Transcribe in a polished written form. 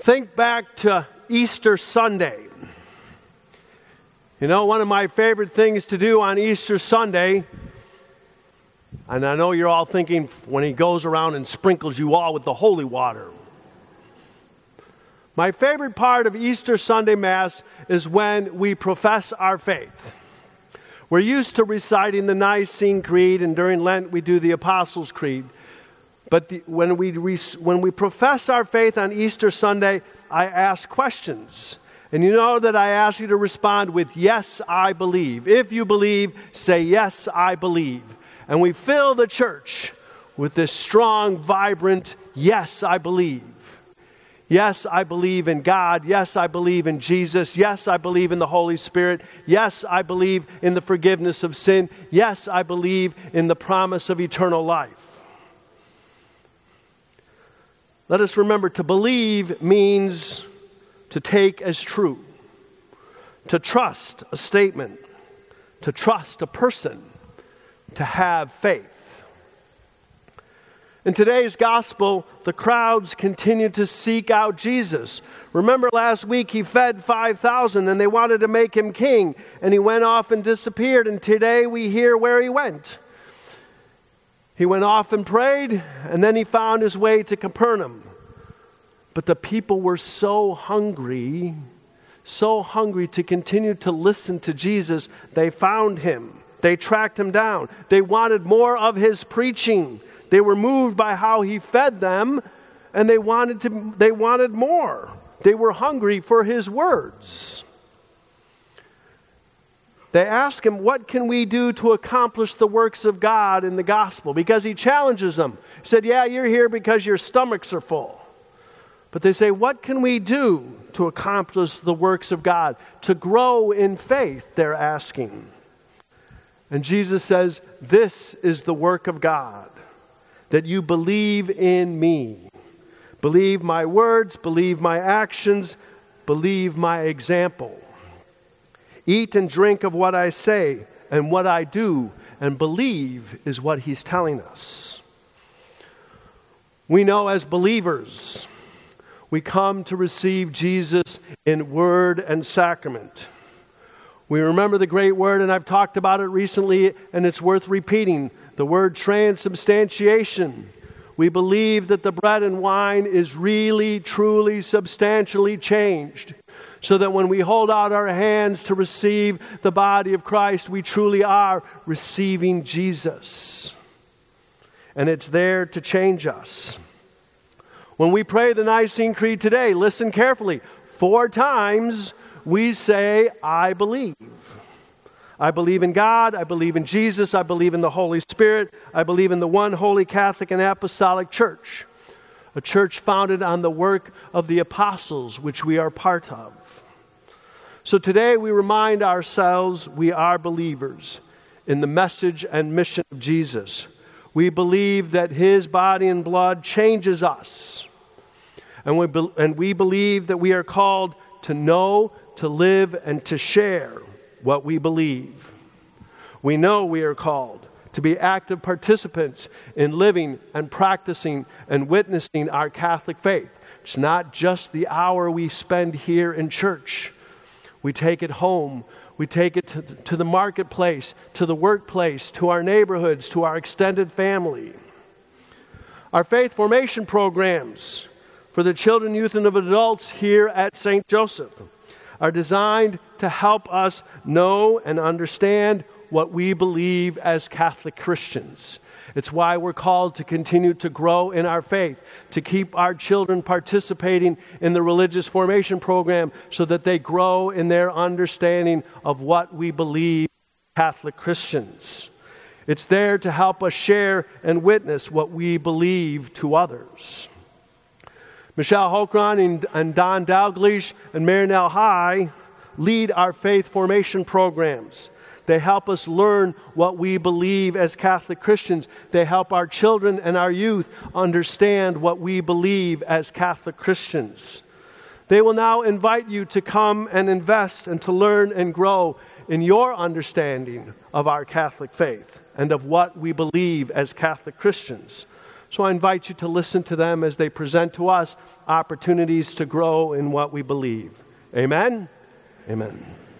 Think back to Easter Sunday. You know, one of my favorite things to do on Easter Sunday, and I know you're all thinking when he goes around and sprinkles you all with the holy water. My favorite part of Easter Sunday Mass is when we profess our faith. We're used to reciting the Nicene Creed, and during Lent we do the Apostles' Creed. But when we profess our faith on Easter Sunday, I ask questions. And you know that I ask you to respond with, yes, I believe. If you believe, say, yes, I believe. And we fill the church with this strong, vibrant, yes, I believe. Yes, I believe in God. Yes, I believe in Jesus. Yes, I believe in the Holy Spirit. Yes, I believe in the forgiveness of sin. Yes, I believe in the promise of eternal life. Let us remember, to believe means to take as true, to trust a statement, to trust a person, to have faith. In today's gospel, the crowds continue to seek out Jesus. Remember last week he fed 5,000 and they wanted to make him king, and he went off and disappeared, and today we hear where he went. He went off and prayed, and then he found his way to Capernaum. But the people were so hungry to continue to listen to Jesus, they found him. They tracked him down. They wanted more of his preaching. They were moved by how he fed them, and they wanted more. They were hungry for his words. They asked him, what can we do to accomplish the works of God in the gospel? Because he challenges them. He said, yeah, you're here because your stomachs are full. But they say, what can we do to accomplish the works of God? To grow in faith, they're asking. And Jesus says, this is the work of God, that you believe in me. Believe my words, believe my actions, believe my example. Eat and drink of what I say and what I do, and believe is what he's telling us. We know as believers, we come to receive Jesus in word and sacrament. We remember the great word, and I've talked about it recently, and it's worth repeating, the word transubstantiation. We believe that the bread and wine is really, truly, substantially changed, so that when we hold out our hands to receive the body of Christ, we truly are receiving Jesus. And it's there to change us. When we pray the Nicene Creed today, listen carefully. 4 times we say, I believe. I believe in God, I believe in Jesus, I believe in the Holy Spirit, I believe in the one holy Catholic and Apostolic Church, a church founded on the work of the apostles, which we are part of. So today we remind ourselves we are believers in the message and mission of Jesus. We believe that his body and blood changes us. And we believe that we are called to know, to live, and to share what we believe. We know we are called to be active participants in living and practicing and witnessing our Catholic faith. It's not just the hour we spend here in church. We take it home. We take it to the marketplace, to the workplace, to our neighborhoods, to our extended family. Our faith formation programs for the children, youth, and adults here at St. Joseph are designed to help us know and understand what we believe as Catholic Christians. It's why we're called to continue to grow in our faith, to keep our children participating in the religious formation program so that they grow in their understanding of what we believe as Catholic Christians. It's there to help us share and witness what we believe to others. Michelle Hokron and Don Dalglish and Marinelle High lead our faith formation programs. They help us learn what we believe as Catholic Christians. They help our children and our youth understand what we believe as Catholic Christians. They will now invite you to come and invest and to learn and grow in your understanding of our Catholic faith and of what we believe as Catholic Christians. So I invite you to listen to them as they present to us opportunities to grow in what we believe. Amen? Amen.